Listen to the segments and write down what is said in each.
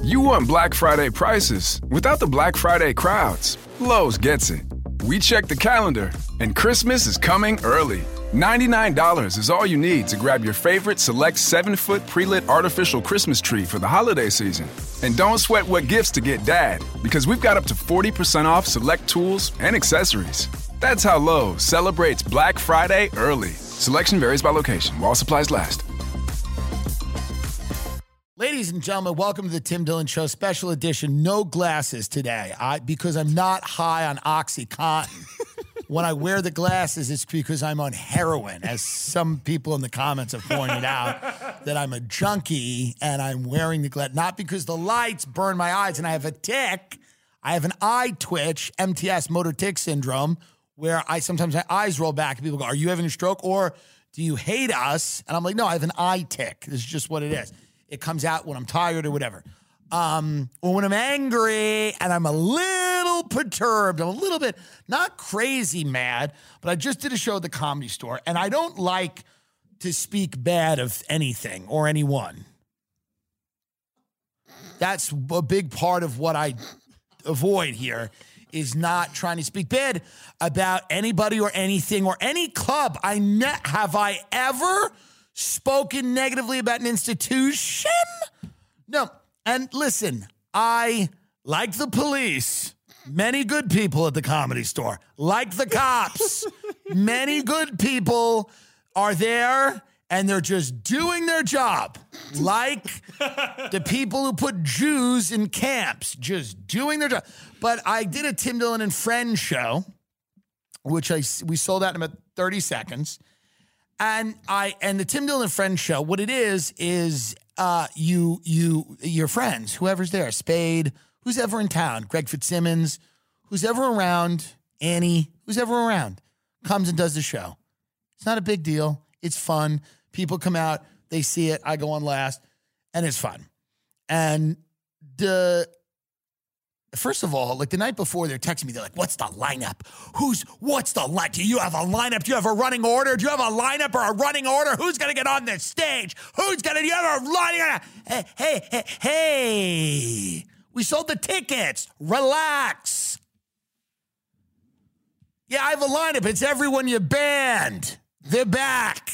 You want Black Friday prices without the Black Friday crowds. Lowe's gets it. We check the calendar, and Christmas is coming early. $99 is all you need to grab your favorite select 7-foot pre-lit artificial Christmas tree for the holiday season. And don't sweat what gifts to get Dad, because we've got up to 40% off select tools and accessories. That's how Lowe's celebrates Black Friday early. Selection varies by location, while supplies last. Ladies and gentlemen, welcome to the Tim Dillon Show, special edition. No glasses today, because I'm not high on OxyContin. When I wear the glasses, it's because I'm on heroin, as some people in the comments have pointed out, that I'm a junkie and I'm wearing the glasses. Not because the lights burn my eyes and I have a tic. I have an eye twitch, MTS, motor tic syndrome, where sometimes my eyes roll back and people go, "Are you having a stroke or do you hate us?" And I'm like, "No, I have an eye tic. This is just what it is. It comes out when I'm tired or whatever. Or when I'm angry and I'm a little perturbed. I'm a little bit, not crazy mad, but I just did a show at the Comedy Store, and I don't like to speak bad of anything or anyone. That's a big part of what I avoid here, is not trying to speak bad about anybody or anything or any club. Have I ever spoken negatively about an institution? No. And listen, I, like the police, many good people at the Comedy Store, like the cops, many good people are there and they're just doing their job. Like the people who put Jews in camps, just doing their job. But I did a Tim Dillon and Friends show, which we sold out in about 30 seconds. And the Tim Dillon and Friends show, what it is your friends, whoever's there, Spade, who's ever in town, Greg Fitzsimmons, who's ever around, Annie, who's ever around, comes and does the show. It's not a big deal. It's fun. People come out, they see it, I go on last, and it's fun. And first of all, like the night before, they're texting me. They're like, "What's the lineup? What's the lineup? Do you have a lineup? Do you have a running order? Do you have a lineup or a running order? Who's going to get on this stage? Do you have a running?" Hey, we sold the tickets. Relax. Yeah, I have a lineup. It's everyone you banned. They're back.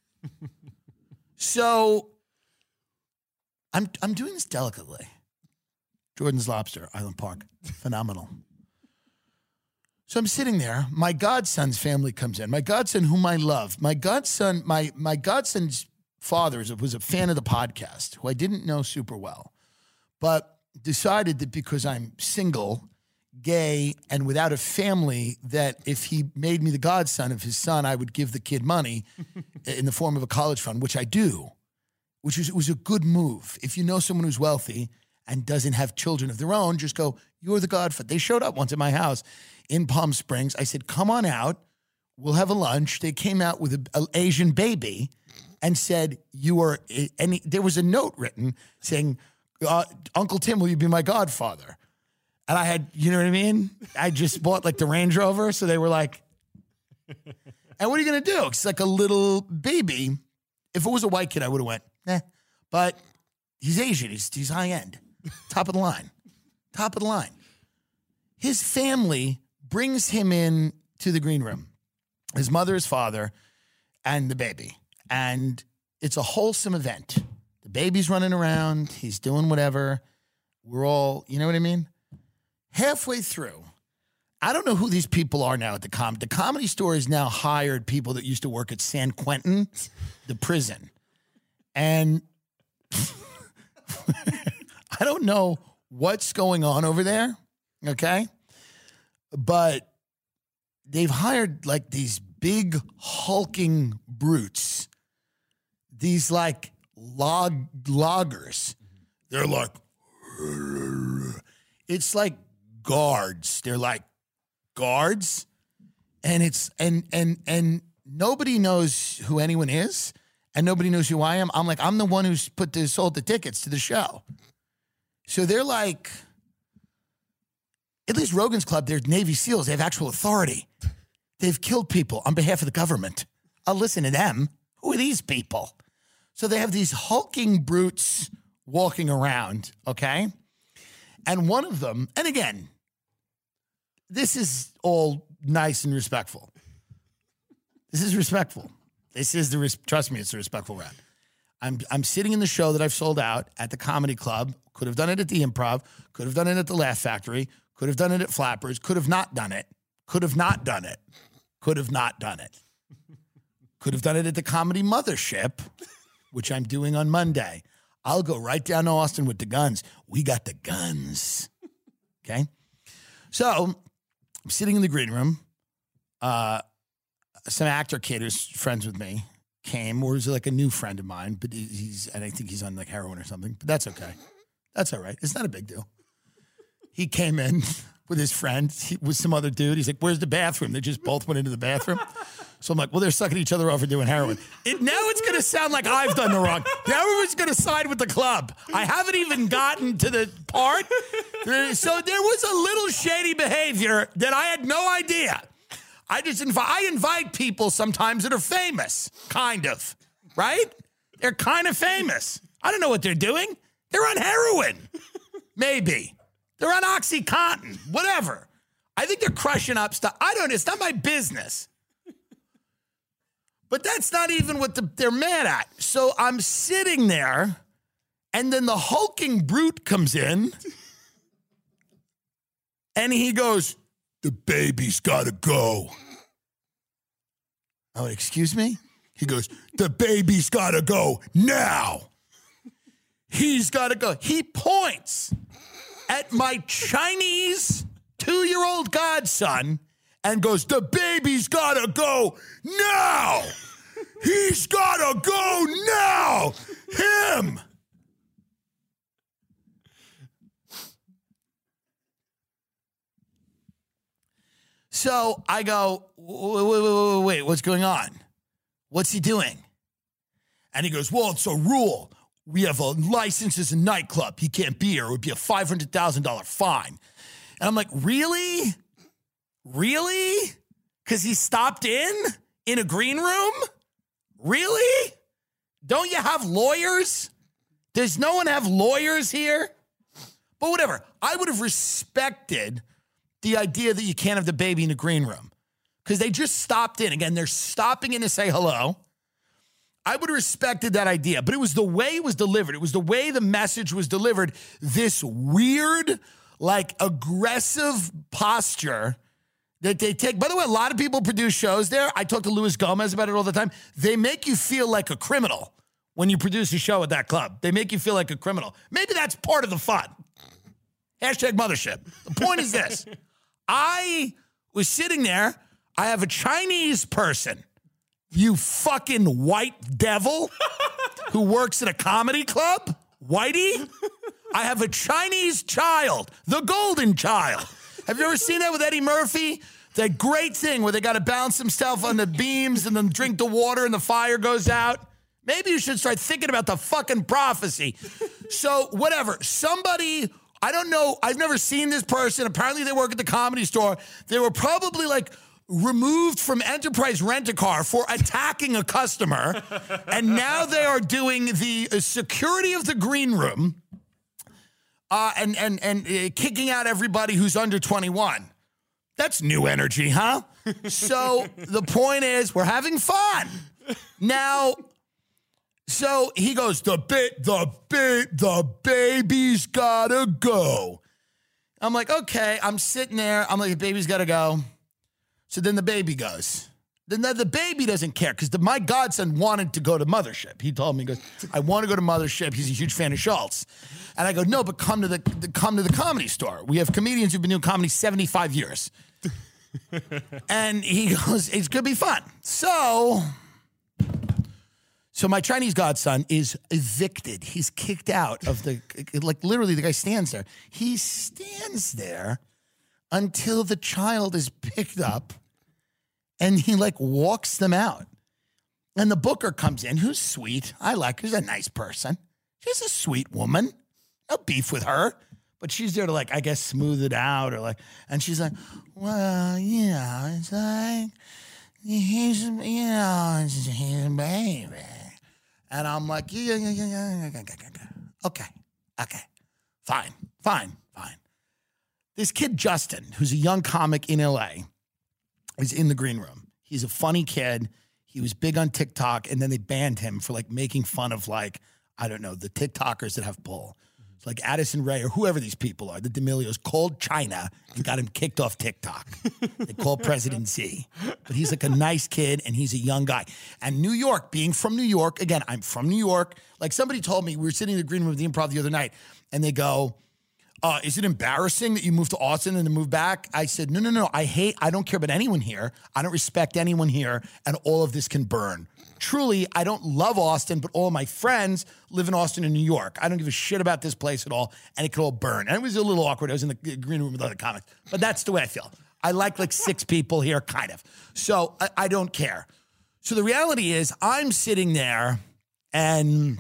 So I'm doing this delicately. Jordan's Lobster, Island Park. Phenomenal. So I'm sitting there. My godson's family comes in. My godson, whom I love. My godson's father was a fan of the podcast, who I didn't know super well, but decided that because I'm single, gay, and without a family, that if he made me the godson of his son, I would give the kid money in the form of a college fund, which I do, it was a good move. If you know someone who's wealthy and doesn't have children of their own, just go, "You're the godfather." They showed up once at my house in Palm Springs. I said, "Come on out. We'll have a lunch." They came out with an Asian baby and said, and there was a note written saying, "Uncle Tim, will you be my godfather?" And I had, you know what I mean? I just bought like the Range Rover. So they were like, "And what are you going to do?" It's like a little baby. If it was a white kid, I would have went, "Nah." But he's Asian. He's high end. Top of the line. Top of the line. His family brings him in to the green room. His mother, his father, and the baby. And it's a wholesome event. The baby's running around. He's doing whatever. We're all, you know what I mean? Halfway through, I don't know who these people are now at the Comedy Store has now hired people that used to work at San Quentin, the prison. And I don't know what's going on over there, okay? But they've hired like these big hulking brutes, these like loggers. They're like, it's like guards. They're like guards, and it's and nobody knows who anyone is. And nobody knows who I am. I'm the one who's sold the tickets to the show. So they're like, at least Rogan's Club, they're Navy SEALs. They have actual authority. They've killed people on behalf of the government. I'll listen to them. Who are these people? So they have these hulking brutes walking around, okay? And one of them, and again, this is all nice and respectful. This is respectful. This is trust me, it's a respectful rant. I'm sitting in the show that I've sold out at the Comedy Club. Could have done it at the Improv. Could have done it at the Laugh Factory. Could have done it at Flappers. Could have not done it. Could have not done it. Could have not done it. Could have done it at the Comedy Mothership, which I'm doing on Monday. I'll go right down to Austin with the guns. We got the guns. Okay? So I'm sitting in the green room. Some actor kid who's friends with me came, or is like a new friend of mine, but and I think he's on like heroin or something, but that's okay. That's all right. It's not a big deal. He came in with his friend, with some other dude. He's like, where's the bathroom? They just both went into the bathroom. So I'm like, well, they're sucking each other over doing heroin. Now it's going to sound like I've done the wrong. Now everyone's going to side with the club. I haven't even gotten to the part. So there was a little shady behavior that I had no idea. I invite people sometimes that are famous, kind of, right? They're kind of famous. I don't know what they're doing. They're on heroin, maybe. They're on OxyContin, whatever. I think they're crushing up stuff. It's not my business. But that's not even what they're mad at. So I'm sitting there, and then the hulking brute comes in, and he goes, the baby's got to go. Oh, excuse me? He goes, the baby's got to go now. He's got to go. He points at my Chinese 2-year-old godson and goes, the baby's got to go now. He's got to go now. Him. So I go, wait, what's going on? What's he doing? And he goes, well, it's a rule. We have a license as a nightclub. He can't be here. It would be a $500,000 fine. And I'm like, really? Really? Because he stopped in a green room? Really? Don't you have lawyers? Does no one have lawyers here? But whatever. I would have respected the idea that you can't have the baby in the green room because they just stopped in. Again, they're stopping in to say hello. I would have respected that idea, but it was the way it was delivered. It was the way the message was delivered. This weird, like aggressive posture that they take. By the way, a lot of people produce shows there. I talk to Luis Gomez about it all the time. They make you feel like a criminal when you produce a show at that club. They make you feel like a criminal. Maybe that's part of the fun. Hashtag mothership. The point is this. I was sitting there. I have a Chinese person, you fucking white devil, who works at a comedy club, Whitey. I have a Chinese child, the golden child. Have you ever seen that with Eddie Murphy? That great thing where they got to balance themselves on the beams and then drink the water and the fire goes out. Maybe you should start thinking about the fucking prophecy. So whatever, somebody, I don't know, I've never seen this person. Apparently they work at the Comedy Store. They were probably like removed from Enterprise Rent-A-Car for attacking a customer. And now they are doing the security of the green room and kicking out everybody who's under 21. That's new energy, huh? So the point is we're having fun. Now, so he goes, the baby's gotta go. I'm like, okay, I'm sitting there. I'm like, the baby's gotta go. So then the baby goes. Then the baby doesn't care because my godson wanted to go to Mothership. He told me, he goes, I want to go to Mothership. He's a huge fan of Schultz. And I go, no, but come to the Comedy Store. We have comedians who've been doing comedy 75 years. And he goes, it's going to be fun. So my Chinese godson is evicted. He's kicked out of like literally the guy stands there. He stands there until the child is picked up and he like walks them out. And the booker comes in, who's sweet. I like her. She's a nice person. She's a sweet woman. No beef with her. But she's there to like, I guess, smooth it out or like, and she's like, well, yeah, it's like, he's a baby. And I'm like, yeah. Okay, fine. This kid, Justin, who's a young comic in LA, is in the green room. He's a funny kid. He was big on TikTok, and then they banned him for like making fun of like, I don't know, the TikTokers that have pull. It's like Addison Rae or whoever these people are, the D'Amelios, called China and got him kicked off TikTok. They called President Z. But he's like a nice kid, and he's a young guy. And New York, being from New York, again, I'm from New York. Like somebody told me, we were sitting in the green room of the Improv the other night, and they go, is it embarrassing that you moved to Austin and then moved back? I said, no. I don't care about anyone here. I don't respect anyone here, and all of this can burn. Truly, I don't love Austin, but all of my friends live in Austin and New York. I don't give a shit about this place at all, and it could all burn. And it was a little awkward. I was in the green room with other comics, but that's the way I feel. I like 6 people here, kind of. So I don't care. So the reality is I'm sitting there, and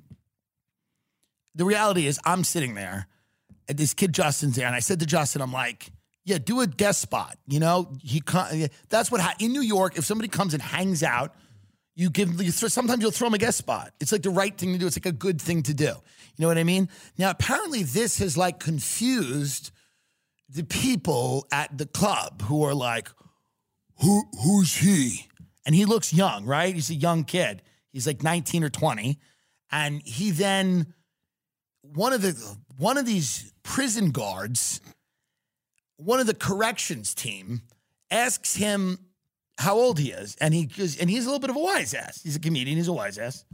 and this kid Justin's there, and I said to Justin, I'm like, yeah, do a guest spot. You know, that's what in New York, if somebody comes and hangs out, sometimes you'll throw them a guest spot. It's like the right thing to do. It's like a good thing to do. You know what I mean? Now, apparently this has like confused the people at the club who are like, who's he? And he looks young, right? He's a young kid. He's like 19 or 20. And he then, one of these prison guards, one of the corrections team, asks him how old he is, and he's a little bit of a wise ass. He's a comedian. He's a wise ass.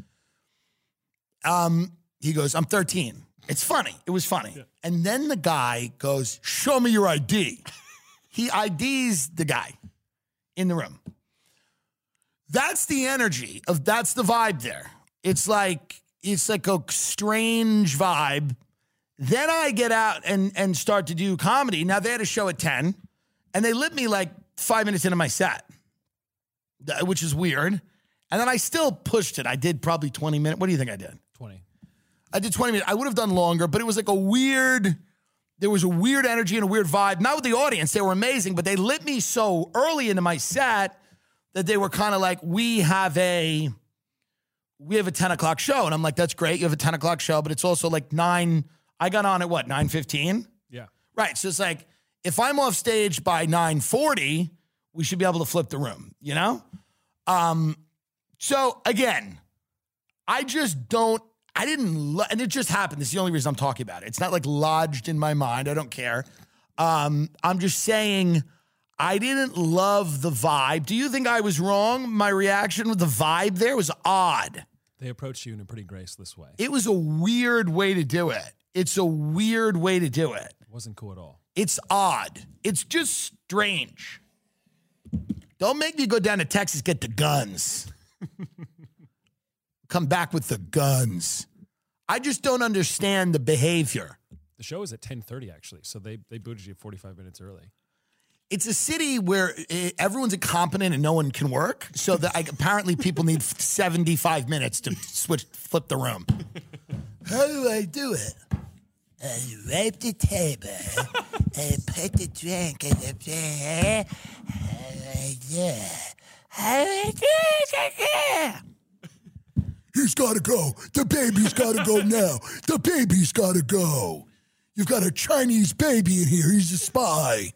He goes, I'm 13. It's funny. It was funny. Yeah. And then the guy goes, show me your ID. He IDs the guy in the room. That's the energy that's the vibe there. It's like a strange vibe. Then I get out and start to do comedy. Now, they had a show at 10, and they lit me like 5 minutes into my set, which is weird. And then I still pushed it. I did probably 20 minutes. What do you think I did? 20. I did 20 minutes. I would have done longer, but it was like there was a weird energy and a weird vibe. Not with the audience. They were amazing, but they lit me so early into my set that they were kind of like, we have a 10 o'clock show. And I'm like, that's great. You have a 10 o'clock show, but it's also like 9. I got on at what, 9:15? Yeah. Right. So it's like, if I'm off stage by 9:40, we should be able to flip the room, you know? So again, and it just happened. This is the only reason I'm talking about it. It's not like lodged in my mind. I don't care. I'm just saying I didn't love the vibe. Do you think I was wrong? My reaction with the vibe there was odd. They approached you in a pretty graceless way. It was a weird way to do it. It's a weird way to do it. It wasn't cool at all. It's odd. It's just strange. Don't make me go down to Texas, get the guns. Come back with the guns. I just don't understand the behavior. The show is at 10:30, actually, so they booted you 45 minutes early. It's a city where everyone's incompetent and no one can work, so that apparently people need 75 minutes to flip the room. How do I do it? I wipe the table and put the drink in the chair. How do I do it again? He's got to go. The baby's got to go now. The baby's got to go. You've got a Chinese baby in here. He's a spy.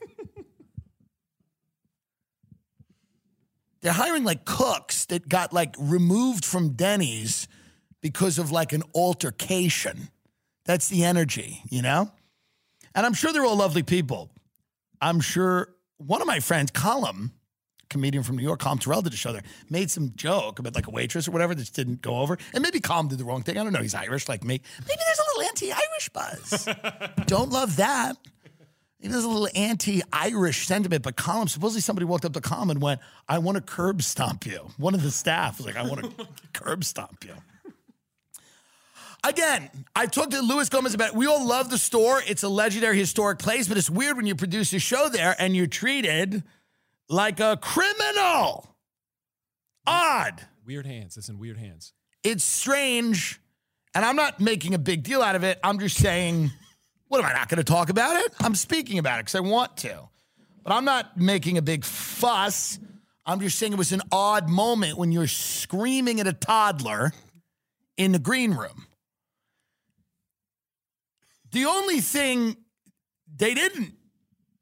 They're hiring like cooks that got like removed from Denny's because of like an altercation. That's the energy, you know? And I'm sure they're all lovely people. I'm sure one of my friends, Colm, comedian from New York, Colm Terrell, did a show there, made some joke about like a waitress or whatever that just didn't go over. And maybe Colm did the wrong thing. I don't know. He's Irish like me. Maybe there's a little anti-Irish buzz. Don't love that. Maybe there's a little anti-Irish sentiment, but Colm, supposedly somebody walked up to Colm and went, I want to curb stomp you. One of the staff was like, I want to curb stomp you. Again, I talked to Luis Gomez about it. We all love the store. It's a legendary historic place, but it's weird when you produce a show there and you're treated like a criminal. Odd. Weird hands. It's in weird hands. It's strange, and I'm not making a big deal out of it. I'm just saying, what, am I not going to talk about it? I'm speaking about it because I want to. But I'm not making a big fuss. I'm just saying it was an odd moment when you're screaming at a toddler in the green room. The only thing they didn't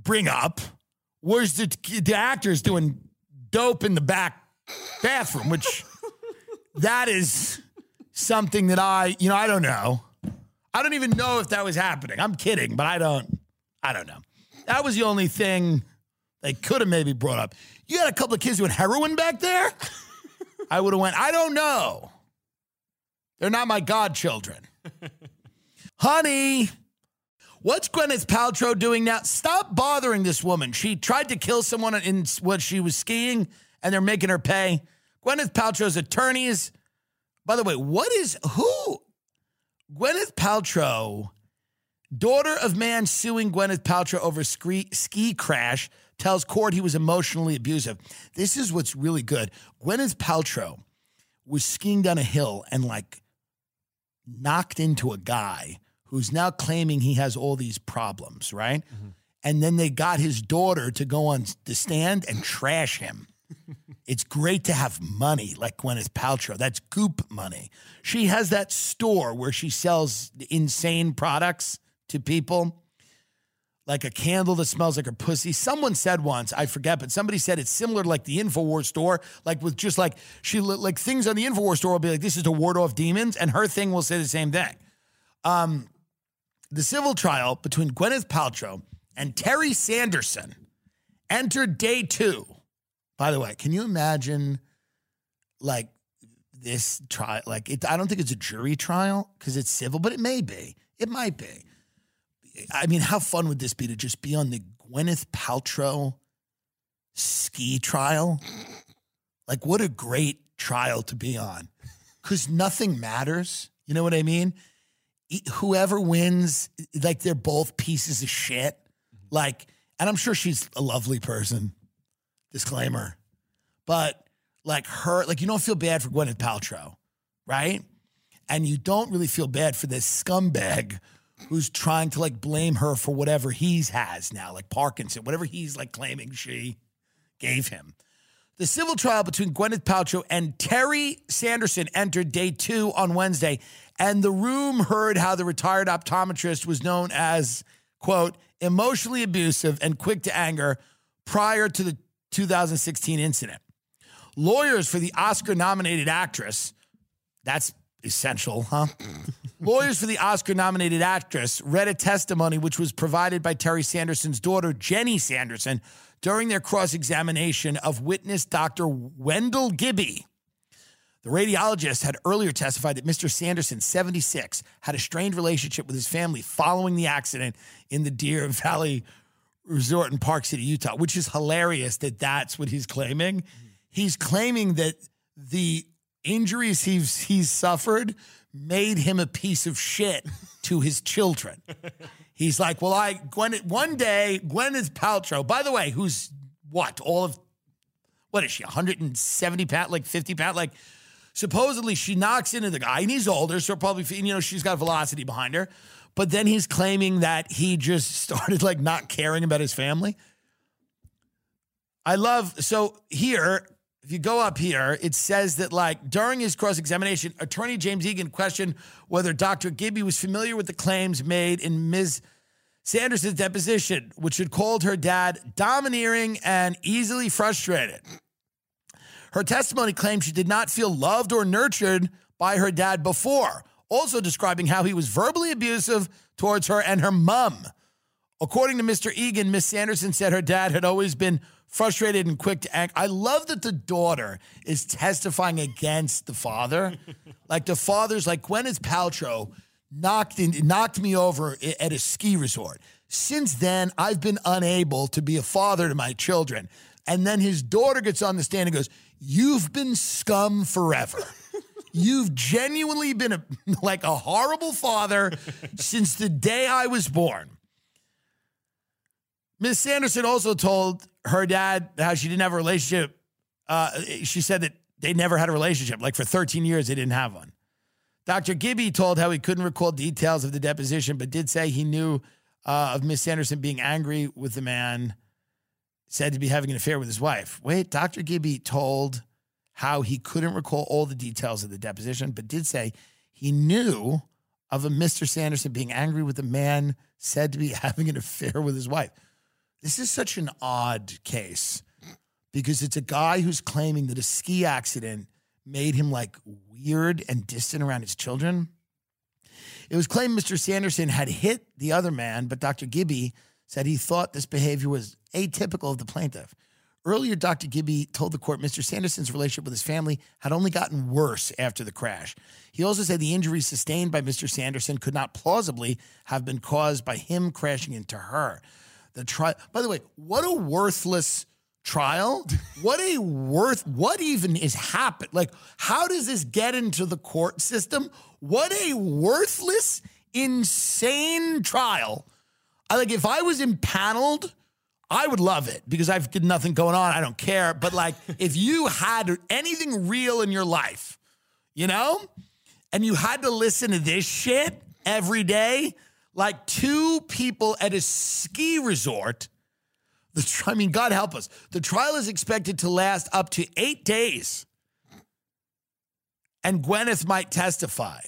bring up was the actors doing dope in the back bathroom, which that is something that I don't know. I don't even know if that was happening. I'm kidding, but I don't know. That was the only thing they could have maybe brought up. You had a couple of kids doing heroin back there? I would have went, I don't know. They're not my godchildren. Honey, what's Gwyneth Paltrow doing now? Stop bothering this woman. She tried to kill someone in what she was skiing, and they're making her pay. Gwyneth Paltrow's attorneys. By the way, who? Gwyneth Paltrow, daughter of man suing Gwyneth Paltrow over ski crash, tells court he was emotionally abusive. This is what's really good. Gwyneth Paltrow was skiing down a hill and knocked into a guy who's now claiming he has all these problems, right? Mm-hmm. And then they got his daughter to go on the stand and trash him. It's great to have money like Gwyneth Paltrow. That's goop money. She has that store where she sells insane products to people, like a candle that smells like her pussy. Someone said once, I forget, but somebody said it's similar to the InfoWars store, with just things on the InfoWars store will be like, this is to ward off demons, and her thing will say the same thing. The civil trial between Gwyneth Paltrow and Terry Sanderson entered day 2. By the way, can you imagine this trial? I don't think it's a jury trial because it's civil, but it may be. It might be. I mean, how fun would this be to just be on the Gwyneth Paltrow ski trial? What a great trial to be on. Because nothing matters. You know what I mean? Whoever wins, they're both pieces of shit. And I'm sure she's a lovely person. Disclaimer. But her, you don't feel bad for Gwyneth Paltrow, right? And you don't really feel bad for this scumbag who's trying to blame her for whatever he has now, Parkinson, whatever he's claiming she gave him. The civil trial between Gwyneth Paltrow and Terry Sanderson entered day 2 on Wednesday, and the room heard how the retired optometrist was known as, quote, emotionally abusive and quick to anger prior to the 2016 incident. Lawyers for the Oscar-nominated actress, that's essential, huh? Lawyers for the Oscar-nominated actress read a testimony which was provided by Terry Sanderson's daughter, Jenny Sanderson, during their cross-examination of witness Dr. Wendell Gibby. The radiologist had earlier testified that Mr. Sanderson, 76, had a strained relationship with his family following the accident in the Deer Valley Resort in Park City, Utah, which is hilarious that that's what he's claiming. He's claiming that the injuries he's suffered made him a piece of shit to his children. He's like, well, one day, Gwyneth Paltrow, by the way, who's what is she, 170 pounds, 50 pounds? Supposedly she knocks into the guy, and he's older, so probably, she's got velocity behind her. But then he's claiming that he just started not caring about his family. So here, if you go up here, it says that during his cross-examination, attorney James Egan questioned whether Dr. Gibby was familiar with the claims made in Ms. Sanderson's deposition, which had called her dad domineering and easily frustrated. Her testimony claimed she did not feel loved or nurtured by her dad before, also describing how he was verbally abusive towards her and her mom. According to Mr. Egan, Ms. Sanderson said her dad had always been frustrated and quick to act. I love that the daughter is testifying against the father. The father's Gwyneth Paltrow knocked me over at a ski resort. Since then, I've been unable to be a father to my children. And then his daughter gets on the stand and goes, you've been scum forever. You've genuinely been a horrible father since the day I was born. Ms. Sanderson also told her dad how she didn't have a relationship. She said that they never had a relationship. For 13 years, they didn't have one. Dr. Gibby told how he couldn't recall details of the deposition, but did say he knew of Ms. Sanderson being angry with the man said to be having an affair with his wife. Wait, Dr. Gibby told how he couldn't recall all the details of the deposition, but did say he knew of a Mr. Sanderson being angry with a man said to be having an affair with his wife. This is such an odd case because it's a guy who's claiming that a ski accident made him like weird and distant around his children. It was claimed Mr. Sanderson had hit the other man, but Dr. Gibby said he thought this behavior was atypical of the plaintiff. Earlier, Dr. Gibby told the court Mr. Sanderson's relationship with his family had only gotten worse after the crash. He also said the injuries sustained by Mr. Sanderson could not plausibly have been caused by him crashing into her. The trial, by the way, what a worthless trial. What even is happening? Like, how does this get into the court system? What a worthless, insane trial. If I was impaneled, I would love it because I've got nothing going on. I don't care. But like, if you had anything real in your life, and you had to listen to this shit every day, like two people at a ski resort, God help us. The trial is expected to last up to 8 days. And Gwyneth might testify.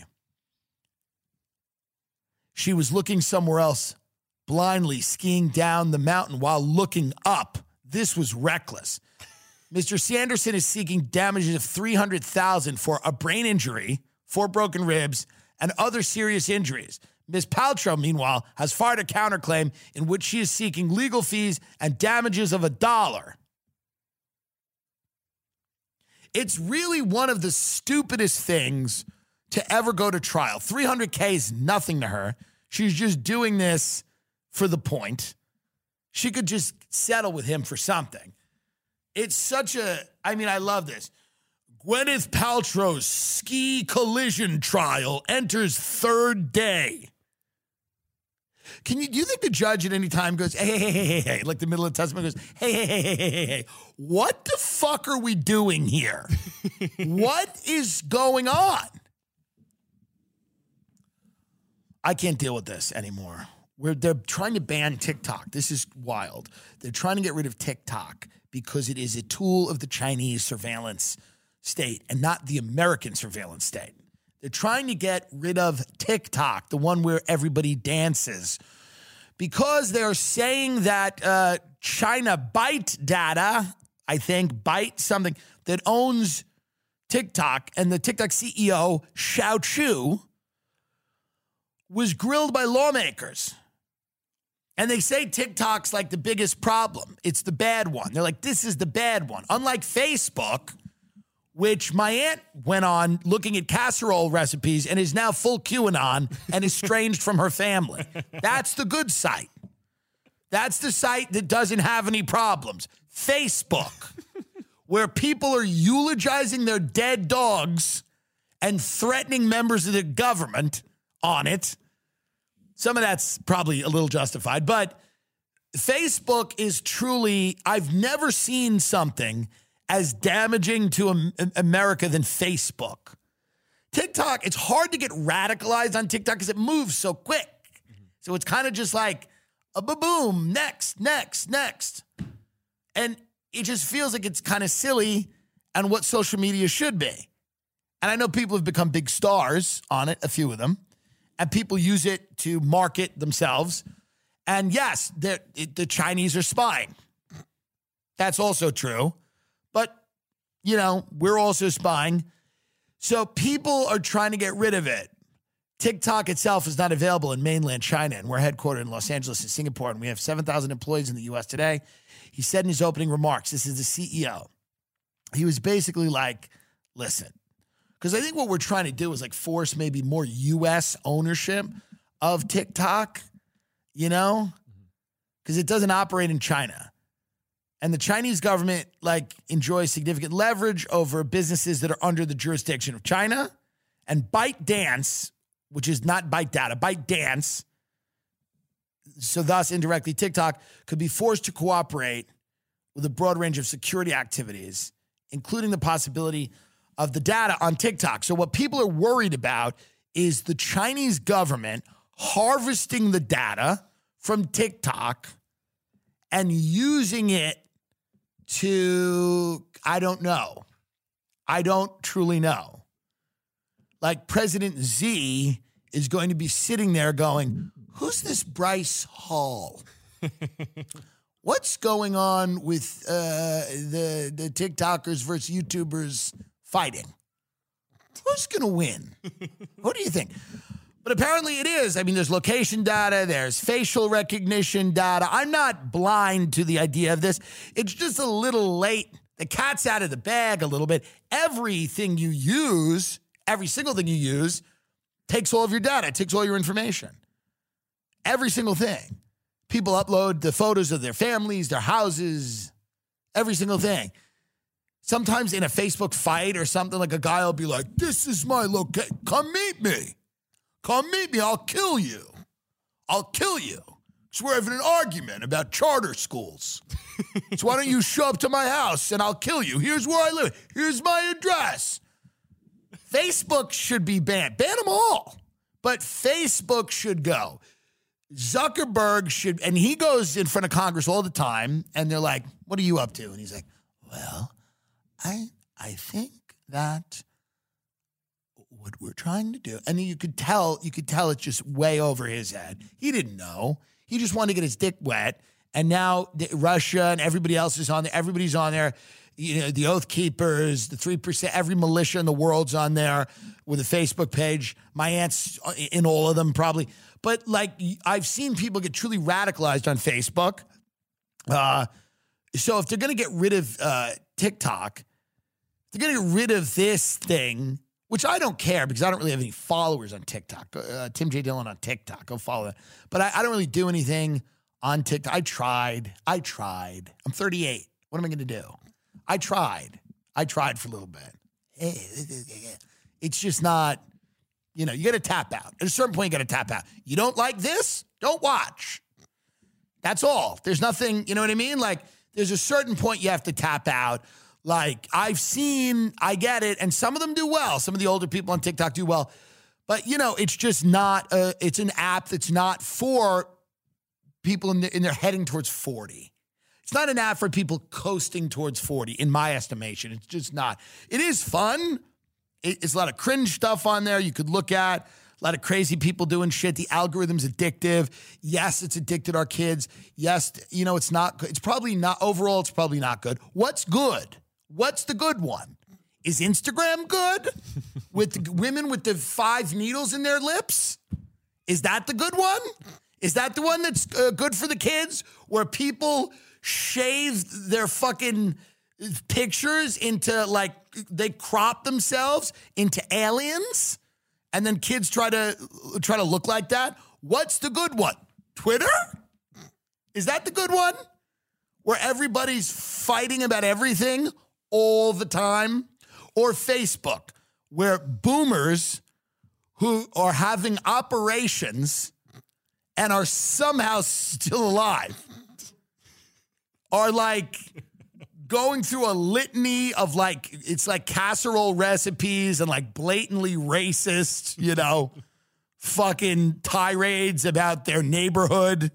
She was looking somewhere else, blindly skiing down the mountain while looking up. This was reckless. Mr. Sanderson is seeking damages of $300,000 for a brain injury, 4 broken ribs, and other serious injuries. Ms. Paltrow, meanwhile, has filed a counterclaim in which she is seeking legal fees and damages of $1. It's really one of the stupidest things to ever go to trial. $300K is nothing to her. She's just doing this for the point. She could just settle with him for something. It's I love this. Gwyneth Paltrow's ski collision trial enters 3rd day. Do you think the judge at any time goes, hey, like the middle of the testimony goes, hey, what the fuck are we doing here? What is going on? I can't deal with this anymore. They're trying to ban TikTok. This is wild. They're trying to get rid of TikTok because it is a tool of the Chinese surveillance state and not the American surveillance state. They're trying to get rid of TikTok, the one where everybody dances, because they're saying that China ByteData, I think, Byte something, that owns TikTok, and the TikTok CEO, Shao Chu, was grilled by lawmakers. And they say TikTok's like the biggest problem. It's the bad one. They're like, this is the bad one. Unlike Facebook, which my aunt went on looking at casserole recipes and is now full QAnon and estranged from her family. That's the good site. That's the site that doesn't have any problems. Facebook, where people are eulogizing their dead dogs and threatening members of the government on it. Some of that's probably a little justified, but Facebook is truly, I've never seen something as damaging to America than Facebook. TikTok, it's hard to get radicalized on TikTok because it moves so quick. So it's kind of just like a boom, next. And it just feels like it's kind of silly and what social media should be. And I know people have become big stars on it, a few of them, and people use it to market themselves. And yes, the Chinese are spying. That's also true. But, we're also spying. So people are trying to get rid of it. TikTok itself is not available in mainland China, and we're headquartered in Los Angeles and Singapore, and we have 7,000 employees in the U.S. today. He said in his opening remarks, this is the CEO. He was basically like, listen, because I think what we're trying to do is like force maybe more U.S. ownership of TikTok, because it doesn't operate in China. And the Chinese government enjoys significant leverage over businesses that are under the jurisdiction of China. And ByteDance, which is not ByteData, ByteDance, so thus indirectly TikTok, could be forced to cooperate with a broad range of security activities, including the possibility of the data on TikTok. So what people are worried about is the Chinese government harvesting the data from TikTok and using it to, I don't know. I don't truly know. Like President Xi is going to be sitting there going, who's this Bryce Hall? What's going on with the TikTokers versus YouTubers fighting? Who's going to win? What do you think? But apparently it is. I mean, there's location data, there's facial recognition data. I'm not blind to the idea of this. It's just a little late. The cat's out of the bag a little bit. Everything you use, every single thing you use, takes all of your data, takes all your information. Every single thing. People upload the photos of their families, their houses, every single thing. Sometimes in a Facebook fight or something, like a guy will be like, this is my location. Come meet me. Come meet me. I'll kill you. I'll kill you. So we're having an argument about charter schools. So why don't you show up to my house and I'll kill you. Here's where I live. Here's my address. Facebook should be banned. Ban them all. But Facebook should go. Zuckerberg should, and he goes in front of Congress all the time, and they're like, what are you up to? And he's like, well, I think that what we're trying to do, and you could tell it's just way over his head. He didn't know. He just wanted to get his dick wet, and now Russia and everybody else is on there. Everybody's on there. You know, the Oath Keepers, the 3%, every militia in the world's on there with a Facebook page. My aunt's in all of them probably. But, like, I've seen people get truly radicalized on Facebook. So if they're going to get rid of TikTok, they're going to get rid of this thing, which I don't care because I don't really have any followers on TikTok. Tim J. Dillon on TikTok. Go follow that. But I don't really do anything on TikTok. I tried. I'm 38. What am I going to do? I tried for a little bit. It's just not... You know, you got to tap out. At a certain point, you got to tap out. You don't like this? Don't watch. That's all. There's nothing, you know what I mean? Like, there's a certain point you have to tap out. Like, I get it, and some of them do well. Some of the older people on TikTok do well. But, you know, it's just not, it's an app that's not for people in their heading towards 40. It's not an app for people coasting towards 40, in my estimation. It's just not. It is fun. It's a lot of cringe stuff on there you could look at. A lot of crazy people doing shit. The algorithm's addictive. Yes, it's addicted our kids. Yes, you know, it's not good. It's probably not, overall, it's probably not good. What's good? What's the good one? Is Instagram good? With the women with the 5 needles in their lips? Is that the good one? Is that the one that's good for the kids? Where people shave their fucking pictures into, like, they crop themselves into aliens, and then kids try to look like that? What's the good one? Twitter? Is that the good one? Where everybody's fighting about everything all the time? Or Facebook, where boomers who are having operations and are somehow still alive are, like, going through a litany of, like, it's like casserole recipes and, like, blatantly racist, you know, fucking tirades about their neighborhood.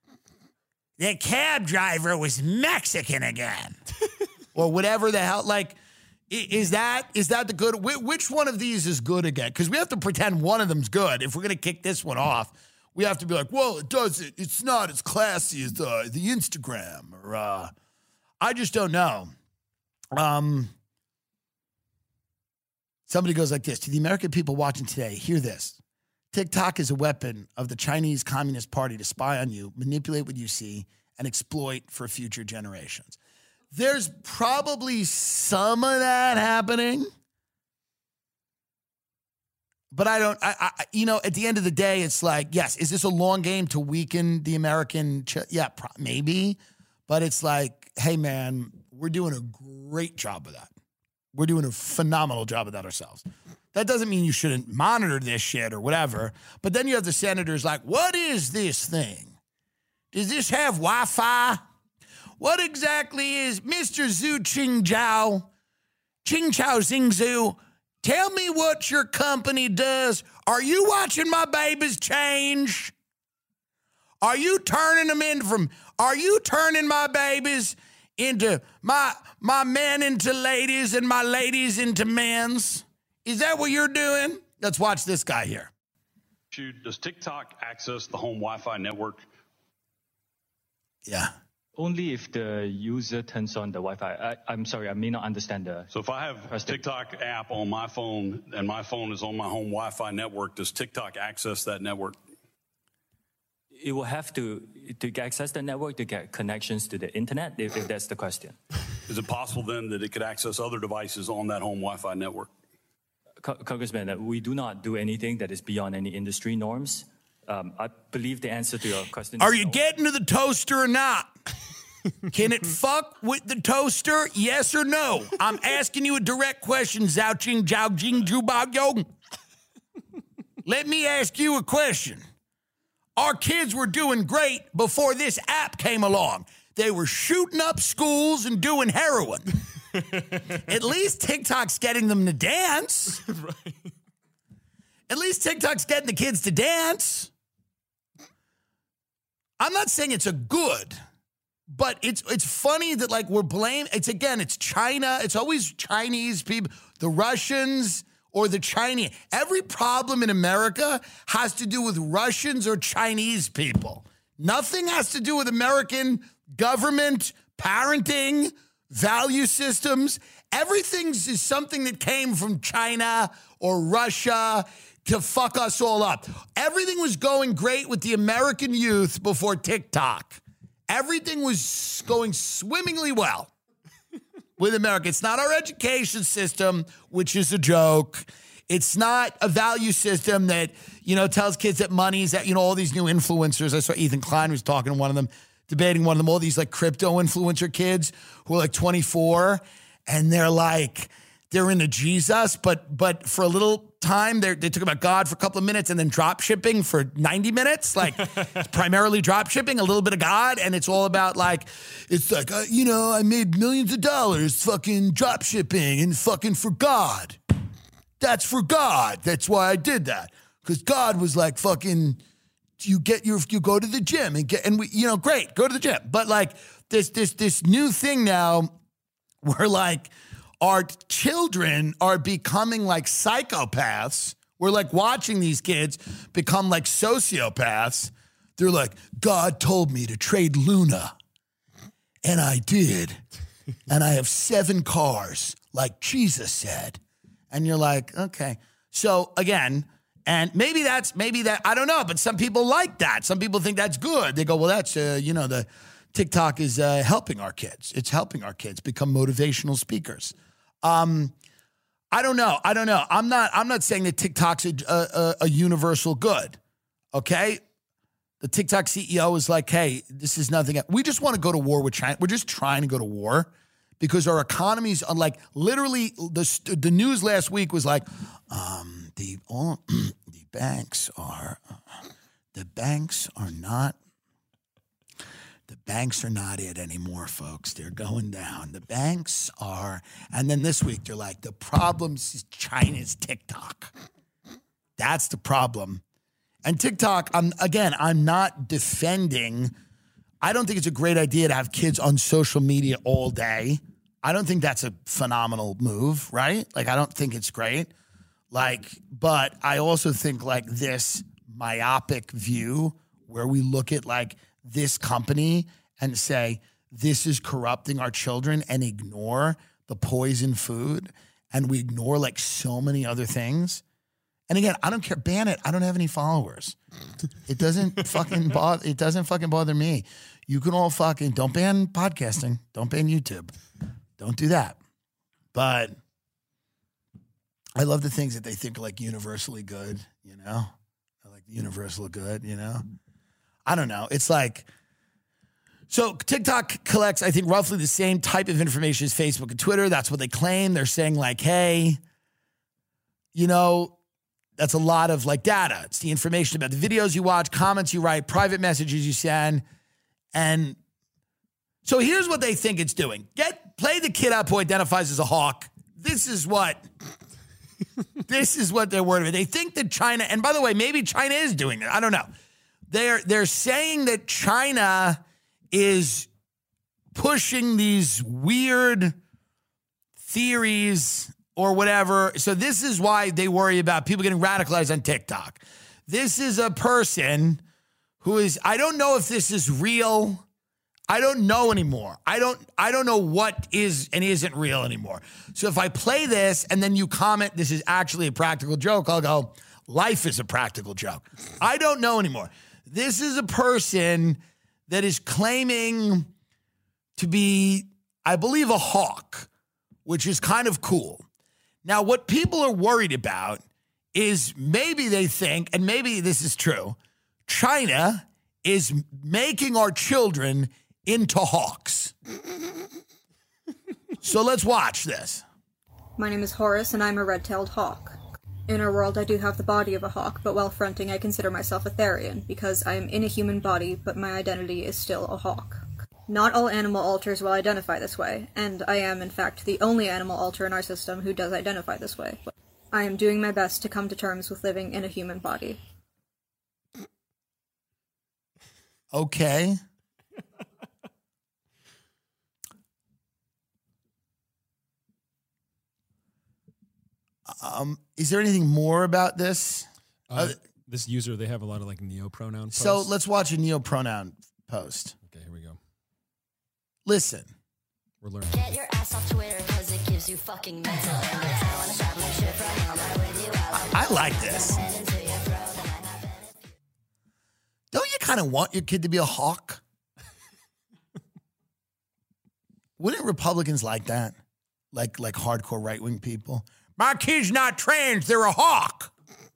The cab driver was Mexican again. Or whatever the hell. Like, is that the good? Which one of these is good again? Because we have to pretend one of them's good. If we're going to kick this one off, we have to be like, well, it's not as classy as the Instagram. Or I just don't know. Somebody goes like this: to the American people watching today, hear this. TikTok is a weapon of the Chinese Communist Party to spy on you, manipulate what you see, and exploit for future generations. There's probably some of that happening. But you know, at the end of the day, it's like, yes, is this a long game to weaken the American? Yeah, maybe. But it's like, hey, man, we're doing a great job of that. We're doing a phenomenal job of that ourselves. That doesn't mean you shouldn't monitor this shit or whatever. But then you have the senators like, what is this thing? Does this have Wi-Fi? What exactly is Mr. Zhu Qingzhao? Qingzhao Xingzhu? Tell me what your company does. Are you watching my babies change? Are you turning my babies into my men into ladies and my ladies into men's? Is that what you're doing? Let's watch this guy here. Does TikTok access the home Wi-Fi network? Yeah. Only if the user turns on the Wi-Fi. I'm sorry, I may not understand the. So if I have a TikTok app on my phone and my phone is on my home Wi-Fi network, does TikTok access that network? It will have to access the network to get connections to the internet, if that's the question. Is it possible then that it could access other devices on that home Wi-Fi network? Congressman, we do not do anything that is beyond any industry norms. I believe the answer to your question Are is you no. getting to the toaster or not? Can it fuck with the toaster? Yes or no? I'm asking you a direct question, Zhao Jing, Zhao Jing, Zhu Bao Yong. Let me ask you a question. Our kids were doing great before this app came along. They were shooting up schools and doing heroin. At least TikTok's getting them to dance. Right. At least TikTok's getting the kids to dance. I'm not saying it's a good, but it's funny that like we're blaming. It's China. It's always Chinese people, the Russians or the Chinese. Every problem in America has to do with Russians or Chinese people. Nothing has to do with American government, parenting, value systems. Everything is something that came from China or Russia to fuck us all up. Everything was going great with the American youth before TikTok. Everything was going swimmingly well with America. It's not our education system, which is a joke. It's not a value system that, tells kids that money's that, all these new influencers. I saw Ethan Klein was talking to one of them, debating one of them, all these like crypto influencer kids who are like 24 and they're into Jesus, but for a little time they talk about God for a couple of minutes and then drop shipping for 90 minutes, like primarily drop shipping, a little bit of God. And it's all about I made millions of dollars fucking drop shipping and fucking for God. That's for God. That's why I did that. Because God was like fucking, you go to the gym great, go to the gym. But like this new thing now where like our children are becoming like psychopaths. We're like watching these kids become like sociopaths. They're like, God told me to trade Luna. And I did. And I have 7 cars, like Jesus said. And you're like, okay. So again, and maybe that, I don't know, but some people like that. Some people think that's good. They go, well, that's, the TikTok is helping our kids. It's helping our kids become motivational speakers. I don't know. I'm not saying that TikTok's a universal good. Okay. The TikTok CEO is like, hey, this is nothing. We just want to go to war with China. We're just trying to go to war because our economy's like literally the news last week was like, the banks are not it anymore, folks. They're going down. The banks are, and then this week they're like, the problem is China's TikTok. That's the problem. And TikTok, I'm not defending. I don't think it's a great idea to have kids on social media all day. I don't think that's a phenomenal move, right? Like, I don't think it's great. Like, but I also think like this myopic view where we look at like this company and say, this is corrupting our children and ignore the poison food and we ignore like so many other things. And again, I don't care. Ban it. I don't have any followers. It doesn't fucking bother. It doesn't fucking bother me. You can all fucking don't ban podcasting. Don't ban YouTube. Don't do that. But I love the things that they think are like universally good. I like universal good. I don't know. It's like so. TikTok collects, I think, roughly the same type of information as Facebook and Twitter. That's what they claim. They're saying like, hey, that's a lot of like data. It's the information about the videos you watch, comments you write, private messages you send. And so here's what they think it's doing. Play the kid up who identifies as a hawk. This is what they're worried about. They think that China, and by the way, maybe China is doing it. I don't know. They're saying that China is pushing these weird theories or whatever. So this is why they worry about people getting radicalized on TikTok. This is a person who is, I don't know if this is real. I don't know anymore. I don't know what is and isn't real anymore. So if I play this and then you comment, this is actually a practical joke, I'll go, life is a practical joke. I don't know anymore. This is a person that is claiming to be, I believe, a hawk, which is kind of cool. Now, what people are worried about is maybe they think, and maybe this is true, China is making our children into hawks. So let's watch this. My name is Horus, and I'm a red-tailed hawk. In our world, I do have the body of a hawk, but while fronting, I consider myself a Therian, because I am in a human body, but my identity is still a hawk. Not all animal alters will identify this way, and I am, in fact, the only animal alter in our system who does identify this way. I am doing my best to come to terms with living in a human body. Okay. Is there anything more about this? This user, they have a lot of like neopronoun posts. So let's watch a neopronoun post. Okay, here we go. Listen. We're learning. Get your ass off Twitter because it gives you fucking mental illness. I wanna shop my shit from home. I'm with you. I like this. Don't you kind of want your kid to be a hawk? Wouldn't Republicans like that? Like hardcore right-wing people? My kid's not trans, they're a hawk.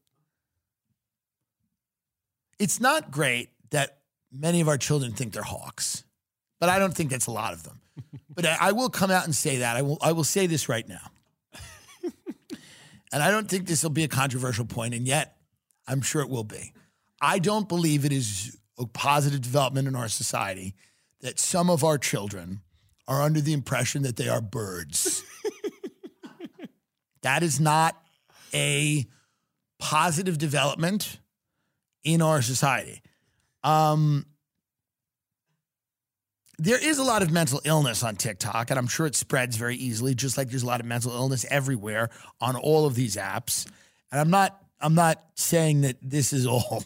It's not great that many of our children think they're hawks, but I don't think that's a lot of them. But I will come out and say that. I will say this right now. And I don't think this will be a controversial point, and yet I'm sure it will be. I don't believe it is a positive development in our society that some of our children are under the impression that they are birds. That is not a positive development in our society. There is a lot of mental illness on TikTok, and I'm sure it spreads very easily, just like there's a lot of mental illness everywhere on all of these apps. And I'm not saying that this is all,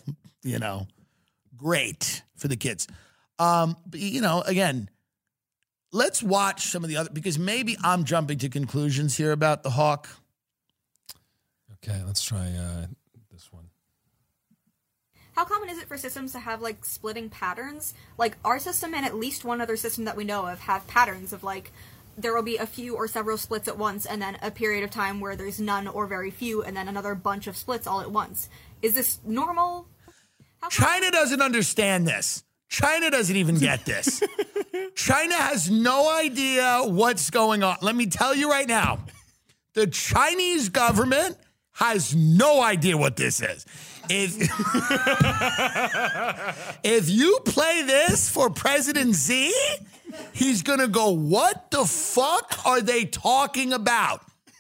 great for the kids. But, again, let's watch some of the other, because maybe I'm jumping to conclusions here about the hawk. Okay, let's try this one. How common is it for systems to have, splitting patterns? Like, our system and at least one other system that we know of have patterns of, there will be a few or several splits at once, and then a period of time where there's none or very few, and then another bunch of splits all at once. Is this normal? China doesn't understand this. China doesn't even get this. China has no idea what's going on. Let me tell you right now, the Chinese government has no idea what this is. If you play this for President Xi, he's going to go, what the fuck are they talking about?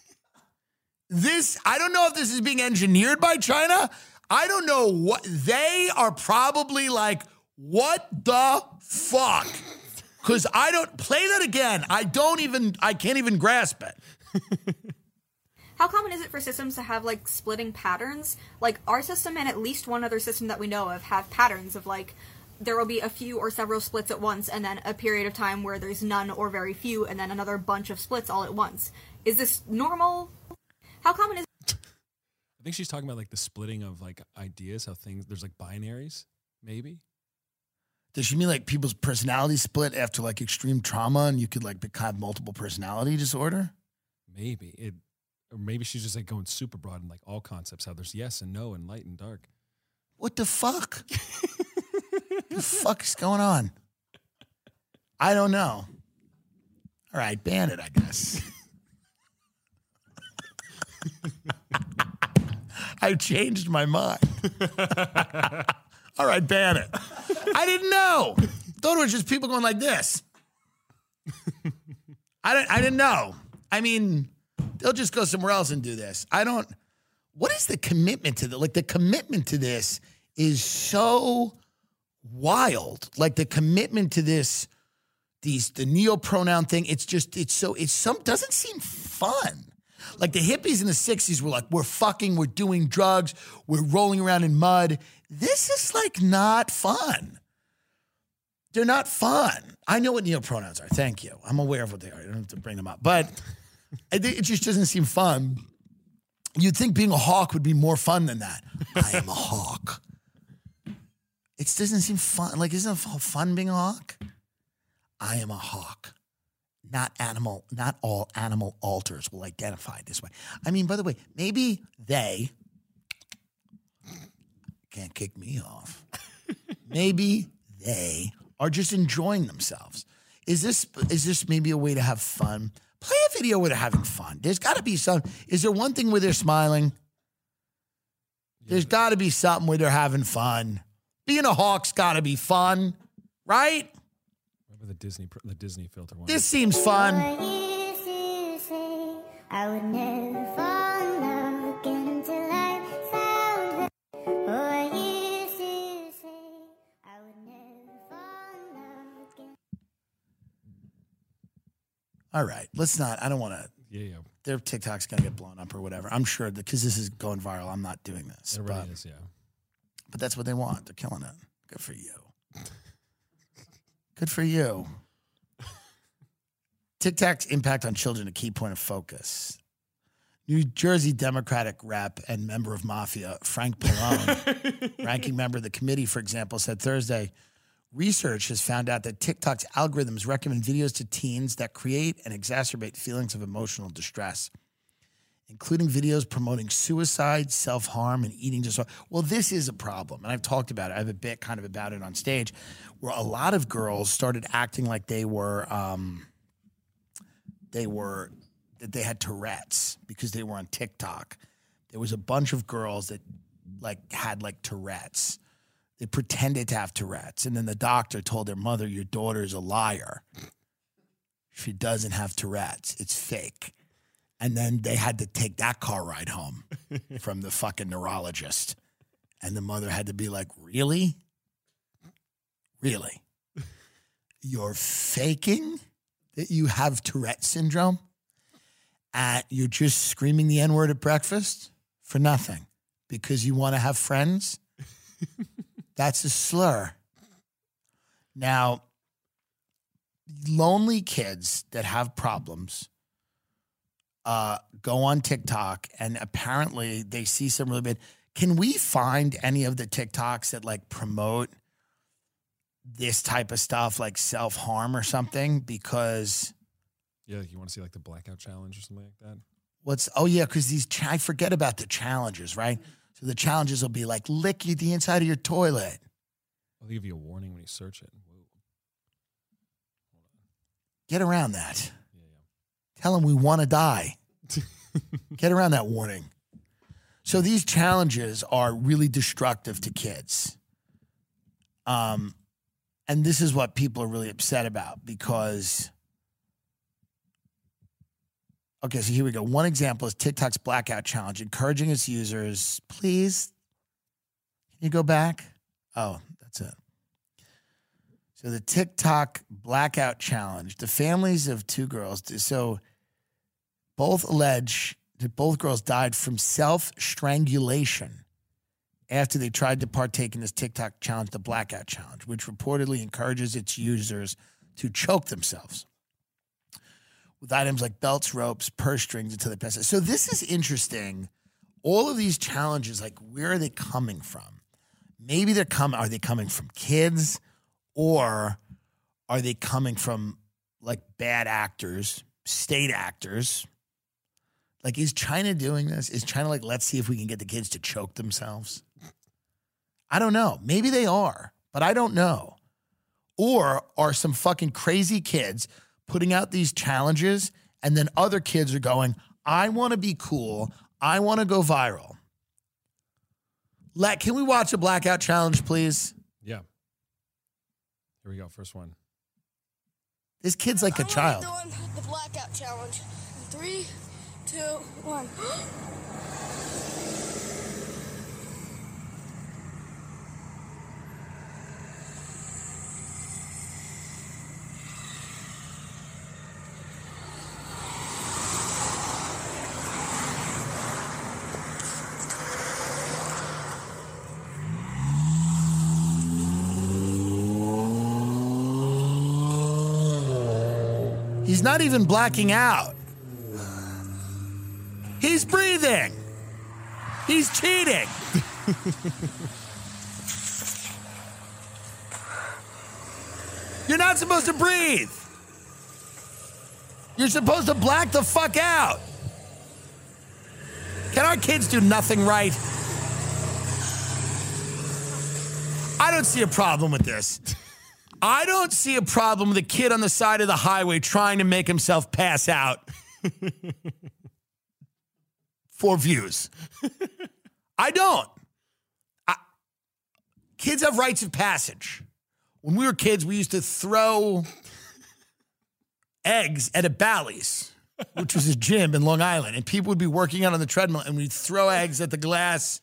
I don't know if this is being engineered by China. I don't know what. They are probably like, what the fuck? Because I don't, play that again. I can't even grasp it. How common is it for systems to have, splitting patterns? Like, our system and at least one other system that we know of have patterns of, there will be a few or several splits at once, and then a period of time where there's none or very few, and then another bunch of splits all at once. Is this normal? How common is it? I think she's talking about, the splitting of, ideas, how things, there's, binaries, maybe? Does she mean, people's personalities split after, extreme trauma, and you could, have multiple personality disorder? Maybe. Or maybe she's just going super broad in all concepts, how there's yes and no and light and dark. What the fuck? The fuck is going on? I don't know. All right, ban it, I guess. I changed my mind. All right, ban it. I didn't know. Thought it was just people going like this. I didn't know. I mean, they'll just go somewhere else and do this. What is the commitment to the, the commitment to this is so wild. The commitment to this, the neopronoun thing, it doesn't seem fun. The hippies in the 60s were we're fucking, we're doing drugs, we're rolling around in mud. This is not fun. They're not fun. I know what neopronouns are. Thank you. I'm aware of what they are. I don't have to bring them up. But it just doesn't seem fun. You'd think being a hawk would be more fun than that. I am a hawk. It doesn't seem fun. Like, isn't it fun being a hawk? I am a hawk. Not all animal alters will identify this way. I mean, by the way, maybe they can't kick me off. Maybe they are just enjoying themselves. Is this maybe a way to have fun? Play a video where they're having fun. There's got to be some. Is there one thing where they're smiling? There's got to be something where they're having fun. Being a hawk's got to be fun, right? Remember the Disney filter one? This seems fun. I would never fall in love again until I found her. Oh, I used to say I would never fall in love again. All right, let's not. I don't want to. Yeah. Their TikTok's gonna get blown up or whatever. I'm sure because this is going viral. I'm not doing this. It really is, yeah. But that's what they want. They're killing it. Good for you. Good for you. TikTok's impact on children, a key point of focus. New Jersey Democratic rep and member of Mafia, Frank Pallone, ranking member of the committee, for example, said Thursday, research has found out that TikTok's algorithms recommend videos to teens that create and exacerbate feelings of emotional distress, including videos promoting suicide, self-harm, and eating disorder. Well, this is a problem, and I've talked about it. I have a bit kind of about it on stage, where a lot of girls started acting like they had Tourette's because they were on TikTok. There was a bunch of girls that had Tourette's. They pretended to have Tourette's, and then the doctor told their mother, "Your daughter is a liar. She doesn't have Tourette's. It's fake." And then they had to take that car ride home from the fucking neurologist. And the mother had to be like, "Really? Really? You're faking that you have Tourette syndrome? And you're just screaming the N-word at breakfast for nothing because you want to have friends? That's a slur." Now, lonely kids that have problems go on TikTok, and apparently they see some really bad. Can we find any of the TikToks that promote this type of stuff, like self-harm or something? Because yeah, you want to see the blackout challenge or something like that? Because I forget about the challenges, right? So the challenges will be lick the inside of your toilet. I'll give you a warning when you search it. Whoa. Get around that. Yeah. Tell them we want to die. Get around that warning. So these challenges are really destructive to kids. And this is what people are really upset about because, okay, so here we go. One example is TikTok's blackout challenge, encouraging its users, please, can you go back? Oh, that's it. So the TikTok blackout challenge, the families of two girls, so both allege that both girls died from self-strangulation after they tried to partake in this TikTok challenge, the blackout challenge, which reportedly encourages its users to choke themselves with items like belts, ropes, purse strings until they pass it. So this is interesting. All of these challenges, where are they coming from? Maybe are they coming from kids, or are they coming from bad actors, state actors? Is China doing this? Is China let's see if we can get the kids to choke themselves? I don't know. Maybe they are, but I don't know. Or are some fucking crazy kids putting out these challenges, and then other kids are going, I want to be cool. I want to go viral. Can we watch a blackout challenge, please? Yeah. Here we go. First one. This kid's like a child. I'm doing the blackout challenge. 3, 2, 1. He's not even blacking out. He's breathing. He's cheating. You're not supposed to breathe. You're supposed to black the fuck out. Can our kids do nothing right? I don't see a problem with this. I don't see a problem with a kid on the side of the highway trying to make himself pass out for views. I don't. Kids have rites of passage. When we were kids, we used to throw eggs at a Bally's, which was a gym in Long Island, and people would be working out on the treadmill, and we'd throw eggs at the glass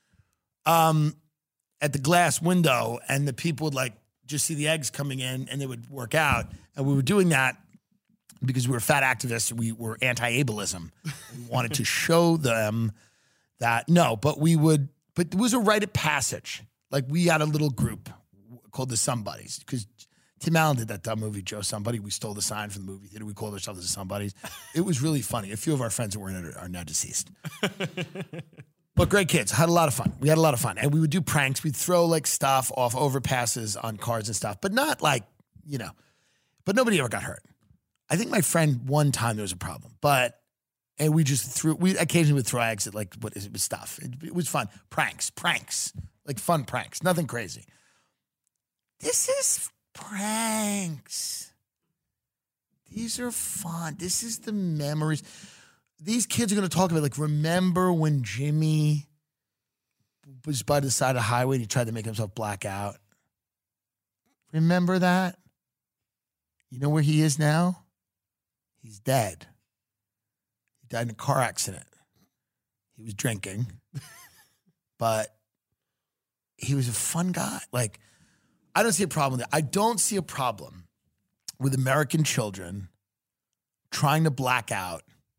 window, and the people would like just see the eggs coming in, and they would work out. And we were doing that because we were fat activists. We were anti-ableism. We wanted to show them that but it was a rite of passage. Like we had a little group called the Somebodies because Tim Allen did that dumb movie, Joe Somebody. We stole the sign from the movie theater. We called ourselves the Somebodies. It was really funny. A few of our friends that were in it are now deceased. But great kids. Had a lot of fun. We had a lot of fun. And we would do pranks. We'd throw like stuff off overpasses on cars and stuff, but not like, but nobody ever got hurt. I think my friend one time there was a problem, and we occasionally would throw eggs at like, what is it with stuff. It was fun. Pranks, like fun pranks. Nothing crazy. This is pranks. These are fun. This is the memories. These kids are going to talk about, like, remember when Jimmy was by the side of the highway and he tried to make himself black out? Remember that? You know where he is now? He's dead. He died in a car accident. He was drinking, but he was a fun guy. Like, I don't see a problem with that. I don't see a problem with American children trying to black out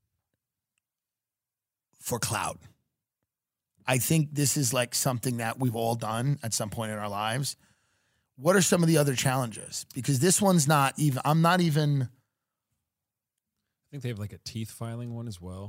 for clout. I think this is like something that we've all done at some point in our lives. What are some of the other challenges? Because this one's not even, I think they have like a teeth filing one as well.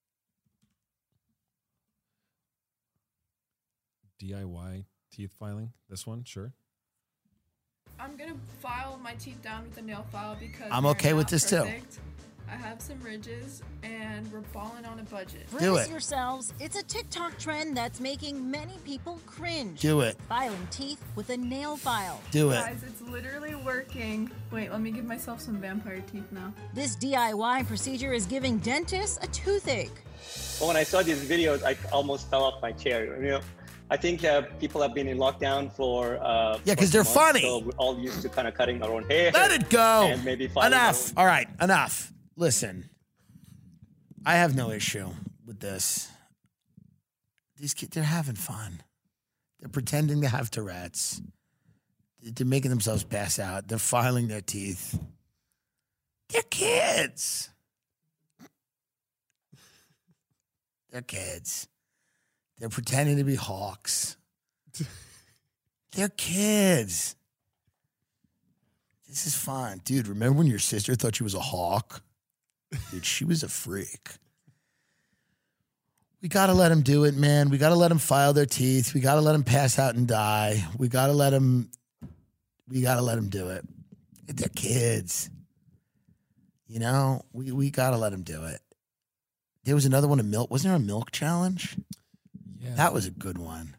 DIY teeth filing. This one, sure. I'm going to file my teeth down with a nail file because I'm okay with this too. I have some ridges, and we're balling on a budget. Brace yourselves. It's a TikTok trend that's making many people cringe. Do it. Filing teeth with a nail file. Do it. Guys, it's literally working. Wait, let me give myself some vampire teeth now. This DIY procedure is giving dentists a toothache. Well, when I saw these videos, I almost fell off my chair. I think people have been in lockdown for because they're funny. So we're all used to kind of cutting our own hair. Let it go. And maybe enough. All right, enough. Listen, I have no issue with this. These kids, they're having fun. They're pretending to have Tourette's. They're making themselves pass out. They're filing their teeth. They're kids. They're kids. They're pretending to be hawks. They're kids. This is fun. Dude, remember when your sister thought she was a hawk? Dude, she was a freak. We got to let them do it, man. We got to let them file their teeth. We got to let them pass out and die. We got to let them do it. They're kids. We got to let them do it. There was another one, wasn't there a milk challenge? Yeah. That was a good one.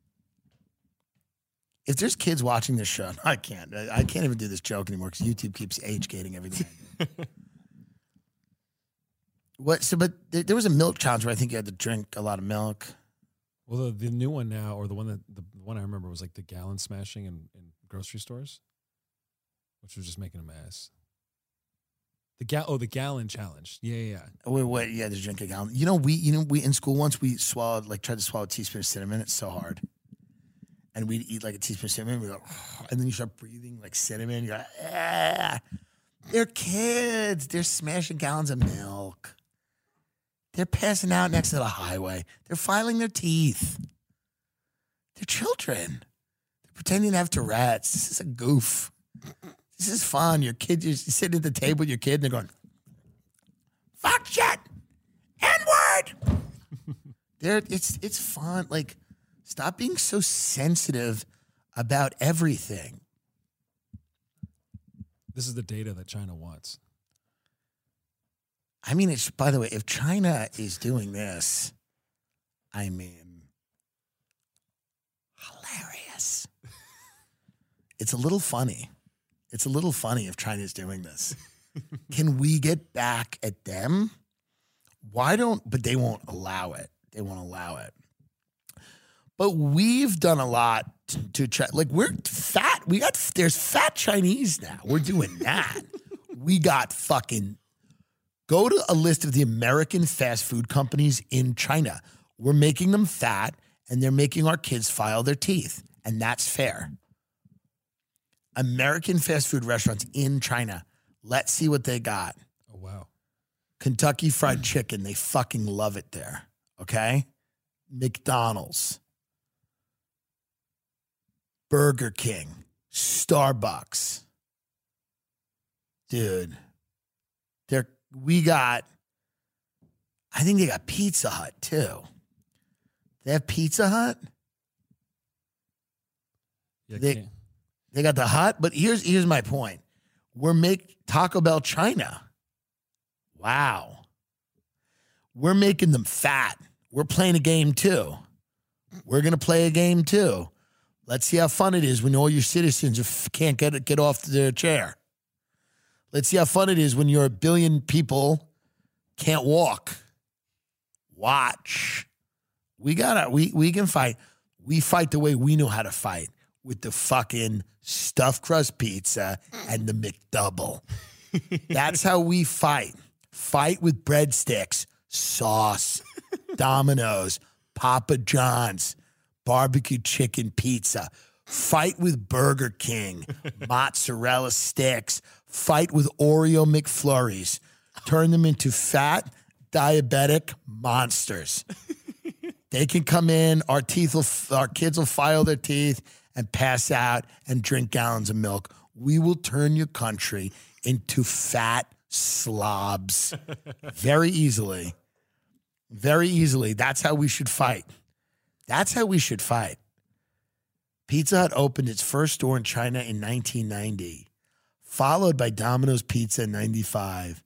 If there's kids watching this show, I can't even do this joke anymore because YouTube keeps age-gating everything I do. But there was a milk challenge where I think you had to drink a lot of milk. Well, the new one now, or the one I remember was like the gallon smashing in grocery stores, which was just making a mess. The gallon challenge. Yeah. Wait, yeah, to drink a gallon. We in school once we tried to swallow a teaspoon of cinnamon. It's so hard. And we'd eat like a teaspoon of cinnamon. We go, and then you start breathing like cinnamon. You're like, ah. They're kids. They're smashing gallons of milk. They're passing out next to the highway. They're filing their teeth. They're children. They're pretending to have Tourette's. This is a goof. This is fun. Your kid, you're sitting at the table with your kid and they're going, fuck shit, N-word. It's fun. Like, stop being so sensitive about everything. This is the data that China wants. I mean, it's, by the way, if China is doing this, I mean, hilarious. It's a little funny. It's a little funny if China's doing this. Can we get back at them? But they won't allow it. They won't allow it. But we've done a lot to try. Like, we're fat. There's fat Chinese now. We're doing that. We got fucking, go to a list of the American fast food companies in China. We're making them fat and they're making our kids file their teeth. And that's fair. American fast food restaurants in China. Let's see what they got. Oh, wow. Kentucky Fried Chicken. They fucking love it there. Okay? McDonald's. Burger King. Starbucks. Dude. I think they got Pizza Hut too. They have Pizza Hut? Yeah, They got the Hut, but here's my point. We're Taco Bell China. Wow. We're making them fat. We're playing a game too. We're going to play a game too. Let's see how fun it is when all your citizens can't get off their chair. Let's see how fun it is when your 1 billion people can't walk. Watch. We can fight. We fight the way we know how to fight, with the fucking stuffed crust pizza and the McDouble. That's how we fight. Fight with breadsticks, sauce, Domino's, Papa John's, barbecue chicken pizza. Fight with Burger King, mozzarella sticks. Fight with Oreo McFlurries. Turn them into fat, diabetic monsters. They can come in, our kids will file their teeth and pass out and drink gallons of milk. We will turn your country into fat slobs very easily. Very easily. That's how we should fight. That's how we should fight. Pizza Hut opened its first store in China in 1990, followed by Domino's Pizza in 95.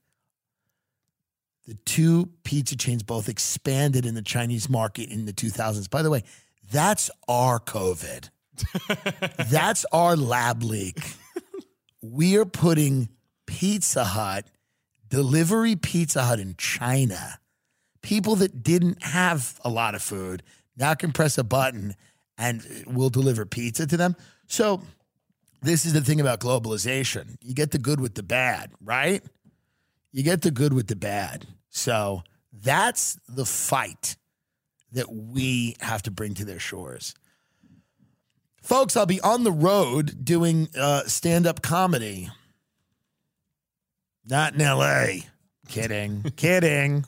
The two pizza chains both expanded in the Chinese market in the 2000s. By the way, that's our COVID. That's our lab leak. We are putting Pizza Hut, delivery Pizza Hut in China. People that didn't have a lot of food now can press a button and we'll deliver pizza to them. So this is the thing about globalization. You get the good with the bad, right? You get the good with the bad. So that's the fight that we have to bring to their shores. Folks, I'll be on the road doing stand-up comedy. Not in L.A. Kidding. Kidding.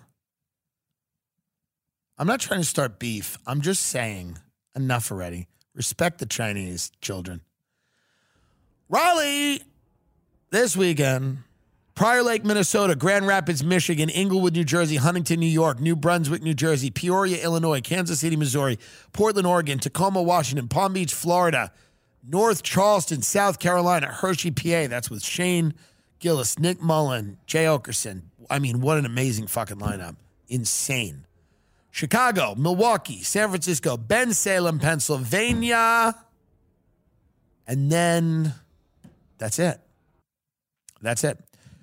I'm not trying to start beef. I'm just saying enough already. Respect the Chinese children. Raleigh this weekend. Prior Lake, Minnesota, Grand Rapids, Michigan, Inglewood, New Jersey, Huntington, New York, New Brunswick, New Jersey, Peoria, Illinois, Kansas City, Missouri, Portland, Oregon, Tacoma, Washington, Palm Beach, Florida, North Charleston, South Carolina, Hershey, PA. That's with Shane Gillis, Nick Mullen, Jay Okerson. I mean, what an amazing fucking lineup. Insane. Chicago, Milwaukee, San Francisco, Bensalem, Pennsylvania. And then that's it. That's it.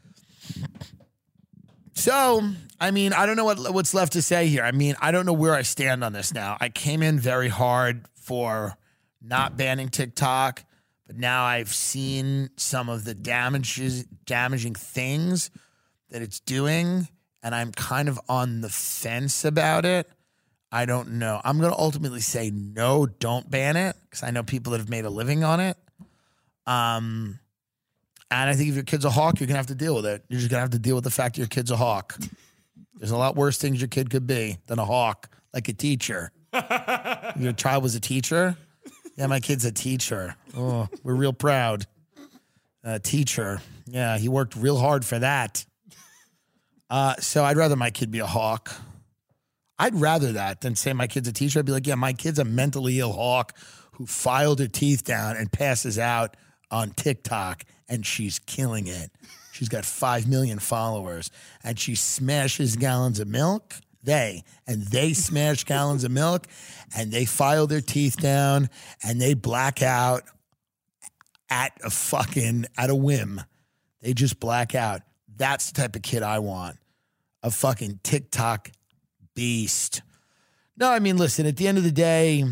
So, I mean, I don't know what's left to say here. I mean, I don't know where I stand on this now. I came in very hard for not banning TikTok, but now I've seen some of the damaging things that it's doing, and I'm kind of on the fence about it. I don't know. I'm going to ultimately say no, don't ban it, because I know people that have made a living on it. And I think if your kid's a hawk, you're going to have to deal with it. You're just going to have to deal with the fact that your kid's a hawk. There's a lot worse things your kid could be than a hawk, like a teacher. Your child was a teacher? Yeah, my kid's a teacher. Oh, we're real proud. teacher. Yeah, he worked real hard for that. So I'd rather my kid be a hawk. I'd rather that than say my kid's a teacher. I'd be like, yeah, my kid's a mentally ill hawk who filed her teeth down and passes out on TikTok, and she's killing it. She's got 5 million followers, and she smashes gallons of milk. They smash gallons of milk, and they file their teeth down, and they black out at a whim. They just black out. That's the type of kid I want. A fucking TikTok beast. No, I mean, listen, at the end of the day,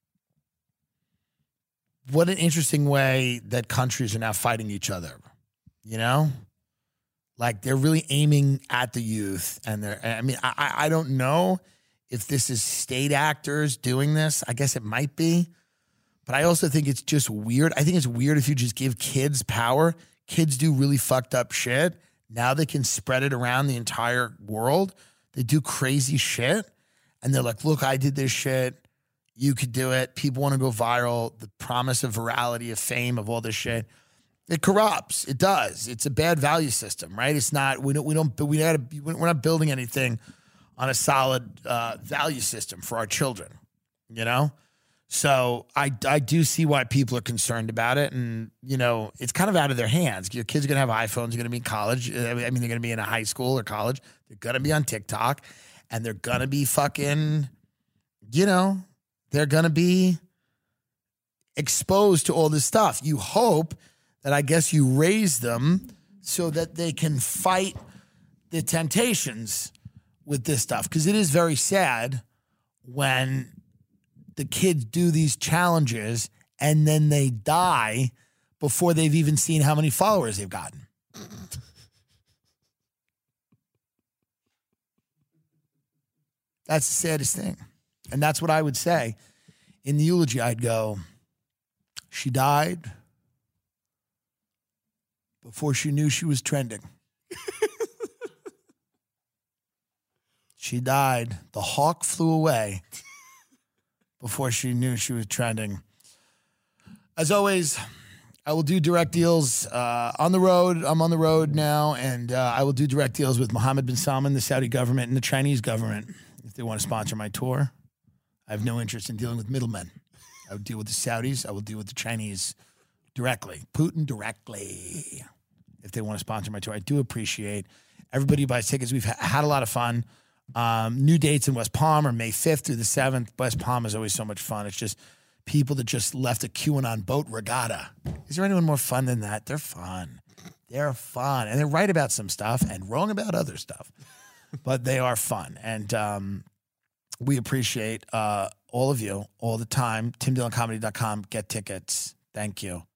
what an interesting way that countries are now fighting each other, you know? Like, they're really aiming at the youth. And I don't know if this is state actors doing this. I guess it might be. But I also think it's just weird. I think it's weird if you just give kids power. Kids do really fucked up shit. Now they can spread it around the entire world. They do crazy shit. And they're like, look, I did this shit. You could do it. People want to go viral. The promise of virality, of fame, of all this shit. It corrupts. It does. It's a bad value system, right? It's not. We're not building anything on a solid value system for our children. You know, so I do see why people are concerned about it, and you know, it's kind of out of their hands. Your kids are gonna have iPhones. They're gonna be in college. I mean, they're gonna be in a high school or college. They're gonna be on TikTok, and they're gonna be fucking. You know, they're gonna be exposed to all this stuff. You hope that I guess you raise them so that they can fight the temptations with this stuff. Because it is very sad when the kids do these challenges and then they die before they've even seen how many followers they've gotten. That's the saddest thing. And that's what I would say. In the eulogy, I'd go, she died before she knew she was trending. She died. The hawk flew away before she knew she was trending. As always, I will do direct deals on the road. I'm on the road now, and I will do direct deals with Mohammed bin Salman, the Saudi government, and the Chinese government if they want to sponsor my tour. I have no interest in dealing with middlemen. I would deal with the Saudis. I will deal with the Chinese directly. Putin directly. If they want to sponsor my tour, I do appreciate everybody who buys tickets. We've had a lot of fun. New dates in West Palm are May 5th through the 7th. West Palm is always so much fun. It's just people that just left a QAnon boat regatta. Is there anyone more fun than that? They're fun. They're fun. And they're right about some stuff and wrong about other stuff. But they are fun. And we appreciate all of you all the time. TimDillonComedy.com. Get tickets. Thank you.